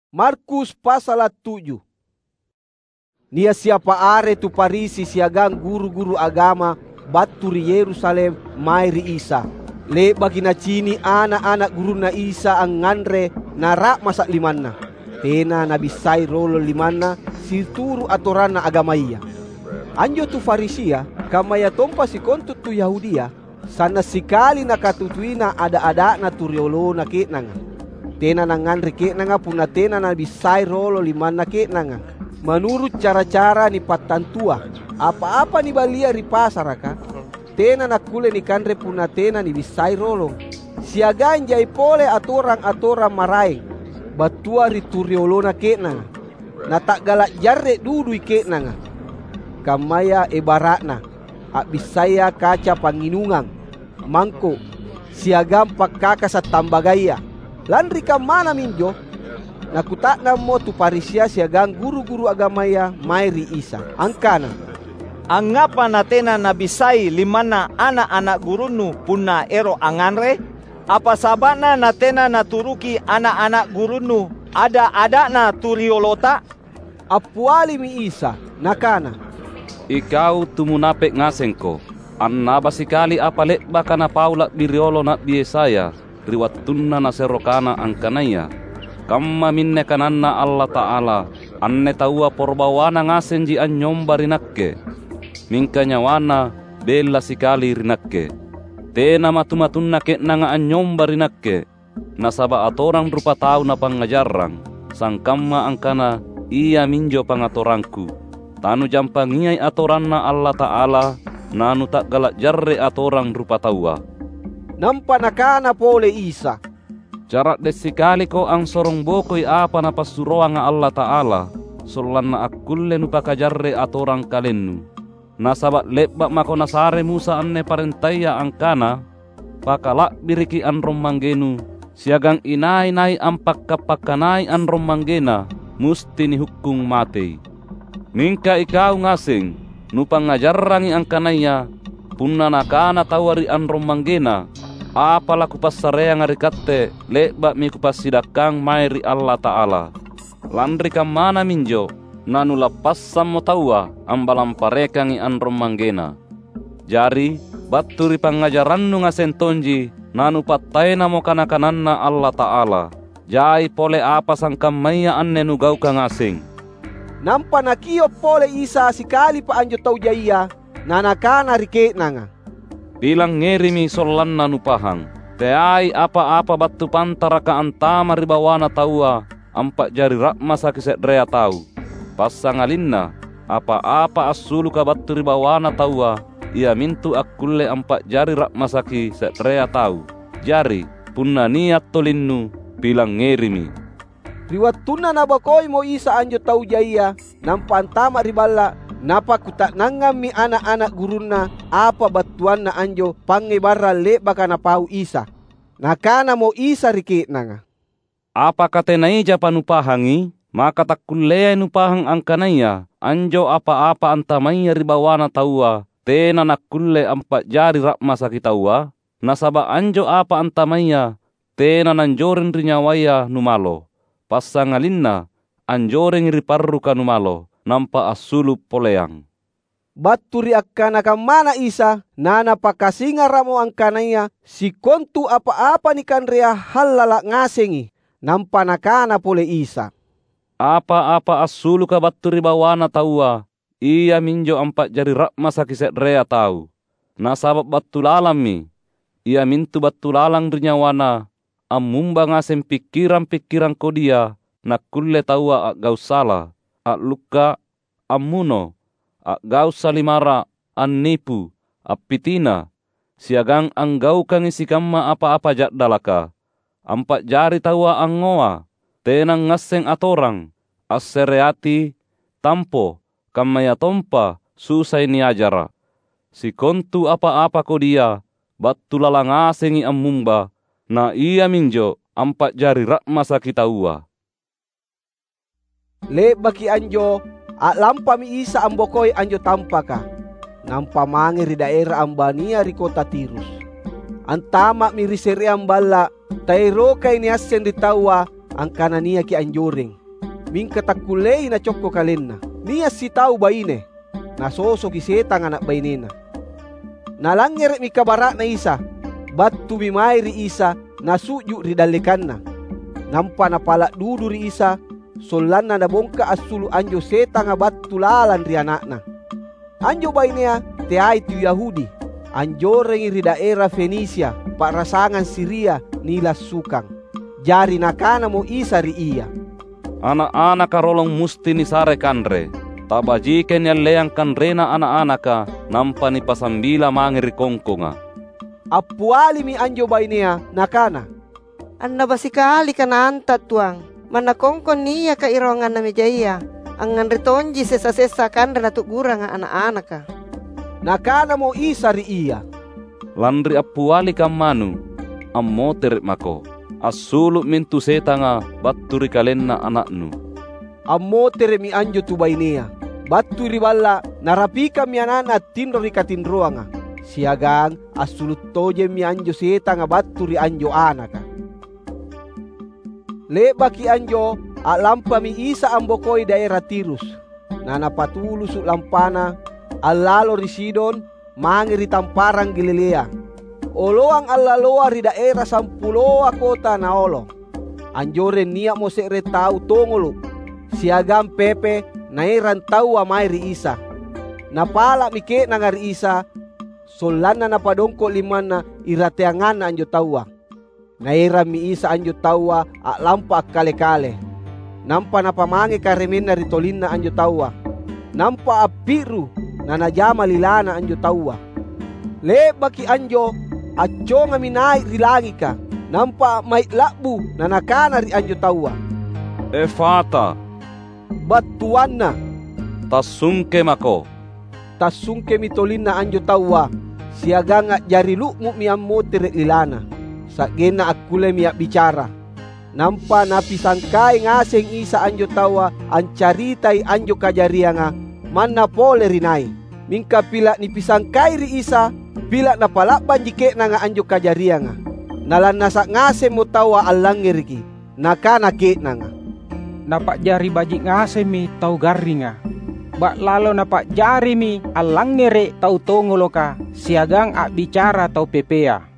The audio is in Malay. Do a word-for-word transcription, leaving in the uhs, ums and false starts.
Markus pasal tujuh. Nia siapa are tu Parisi siagang guru-guru agama baturi Yerusalem mairi Isa. Le bagi na cini anak-anak guru na Isa ang ngandre narak masak limanna. Tena nabisai rolo limanna situru atoran na agama iya. Anjo tu Farisia kamaya tompa si kontut tu Yahudia sana sikali nakatutuina ada-ada na turiolo na kitnanga. Tena nangandre kitnanga puna tena nabisai rolo limanna kitnanga. Menurut cara-cara ni patantua, apa-apa ni balia ri pasaraka, tena nakule ni kandre puna tena ni bisai rolong. Siagan jai pole atorang-atorang maraing, batua ri turiolona kenanga. Natak galak jarre dudui kenanga. Kamaya ebaratna, ak bisaya kaca panginungang, mangko, siagam pakkaka sa tambagaya. Landri kamana minjo, nakutakna mo tu Parisia siagang guru-guru agama ya mairi Isa. Angkana, angapa natena nabisai limana anak-anak gurunu punna ero anganre? Apa sabana natena naturuki anak-anak gurunu ada-ada na turiolota? Apuali mi Isa, nakana, ikaw tumunapek ngasengko. Anna basikali apalek baka na paulak biriolo na biesaya riwattunna na serokana angkanaya. Kamma minne kananna Allah Ta'ala anne taua porbawana ngasenji anyomba rinakke. Minka nyawana bella sikali rinakke. Tena matumatunna ketnanga anyomba rinakke. Nasaba atorang rupa tau na pangajarang. Sang kamma angkana iya minjo pangatorangku. Tanu jampangiyay atoranna Allah Ta'ala nanu tak galak jarre atorang rupa taua. Nampa nakana pole Isa. Jarak desikali ko ang sorong bokoy apa na pasuroa nga Allah Ta'ala. Solan na akulle nu pakajarre atorang kalennu. Nasabat lebak mako nasare Musa anne parentaya angkana. Pakalak biriki an romanggenu. Siagang inay-nay ang pagkapakanay an romanggena. Musti ni hukkung mati. Mingka ikaw ngasing. Nu pangajarrangi ang kanaya. Punna nakana tawari an romanggena. Apala kupasarea ngarikatte lebak mi kupasidakang mairi Allah Ta'ala. Landri kamana minjo nanu lapassam mo tawa ambalam parekangi anrom manggena. Jari baturi pangajarannu ngasentonji nanu patayna mo kanakananna Allah Ta'ala. Jai pole apa sangkamaya anne nu gau kangasing. Nampa nakio pole Isa sikali pa anjo tau jaya nanakana rike nanga. Bilang ngerimi solan nanu pahang. Teai apa-apa batu pantara ka antama ribawana taua. Ampak jari rakma sakiset rea tau. Pasangalinna apa-apa asulu ka batu ribawana taua. Ia mintu akulle ampak jari rakma sakiset rea tau. Jari punna niat tolinnu bilang ngerimi. Riwattuna nabakoy mo Isa anjo tau jaya. Nampa antama ribala. Napa kutak nangam mi anak-anak guruna apa batuan na anjo pangebara le baka na pau Isa. Nakana mo Isa rikit nanga. Apa katenai japa nupahangi maka takulea nupahang angkanaya anjo apa-apa antamaya ribawana taua tena nakulle ampat jari rakma sakitaua nasaba anjo apa antamaya tena nanjoren rinyawaya numalo pasangalinna anjoren riparru kanumalo. Nampa asulu poleang. Baturi akkana kamana Isa nana pakasinga ramo angkanaya si kontu apa-apa ni kanrea halala ngasengi. Nampa nakana pole Isa. Apa-apa asulu ka baturi bawana taua. Ia minjo ampat jari rakma sakiset rea tau. Nasabab batulalami. Ia mintu batulalang rinyawana. Amumba ngasem pikiran-pikiran kodia. Nakulle taua ak gau salah. Ak luka, amuno, ak gau salimara, an nipu, ak pitina, siagang ang gau kang isikamma apa-apa jat dalaka. Ampat jari tawa ang ngoa, tenang ngaseng atorang, asereati, tampo, kamaya tompa, susay ni ajara. Si kontu apa-apa ko dia, batulalang asengi amumba, na iya minjo, ampat jari rakma sakitaua. Le baki anjo, at lampa mi Isa ambokoy anjo tampaka. Nampa mangi ri daerah ambania ri kota Tirus. Antama mi riseri ambala, tairo kay ni asen di tawa, angkana nia ki anjoreng. Mingka takulei na cokko kalenna. Nia si tau baine. Nasoso ki setang anak bainena. Nalangere mi kabara na isa. Batu mi mai ri isa nasuju ri dalekanna. Nampa na pala dudu ri isa. Solanna na bongka asulu anjo setang batu lalan ri anakna. Anjo bainea teai tu Yahudi. Anjoreng ri daerah Fenisia. Parasangan Siria nilas sukang. Jari nakana mo isa ri iya. Anak-anak karolong musti ni sare kanre. Tabajiken yang leang kanrena anak-anaka nampa ni pasambila mangiri kongkonga. Apuali mi anjo bainea nakana. Anna basikali kana antat tuang. Mana kongkon niya ka irongan na mejaya. Angan ritonji sesa-sesa kanre na tugura nga anak-anaka. Nakana mo isa ri iya. Landri apuali kamanu. Ammo terit mako. Asulu mintu setanga baturi kalenna anaknu. Ammo tere mi anjo tu bainea. Baturi balla narapika mi anana tinro ri katinroanga. Siagang asulut toje mi anjo setanga baturi anjo anaka. Lebaki anjo alampa mi isa ambokoi daerah Tirus. Nana patulu su lampana alalo ri Sidon mangiri tamparang Galilea. Oloang allaloa ri daerah sampuloa kota naolo. Anjore niya mo sekre tau tongolo. Siagam pepe nairan tau amai ri isa. Napala mike nangari isa. Solana napadongko limana irateangan anjo taua. Nairan mi isa anjo taua a lampa kale-kale. Nampa napamangi karemena ri tolinna anjo taua. Nampa apiru nanajama lilana anjo taua. Lebaki anjo aco nga minai rilangi ka. Nampa may lakbu na nakana ri anjo tawa. Efata. Batuan na. Tasungke mako. Tasungke mitolin na anjo tawa. Siaga nga jari lukmu miammo tere ilana. Sa gena akule miak bicara. Nampa napisangkay ngaseng isa anjo tawa. Ancaritay anjo kajaria nga. Man na pole rinay. Mingka pila nipisangkay ri isa. Bila napalakban jike na nga anjo kajaria nga. Nalanasak ngase mo tawa alangir ki. Nakanake na nga. Napak jari bajik ngase mi tau gari nga. Bak lalo napak jari mi alangire tau tongolo ka. Siagang ak bicara tau pepea.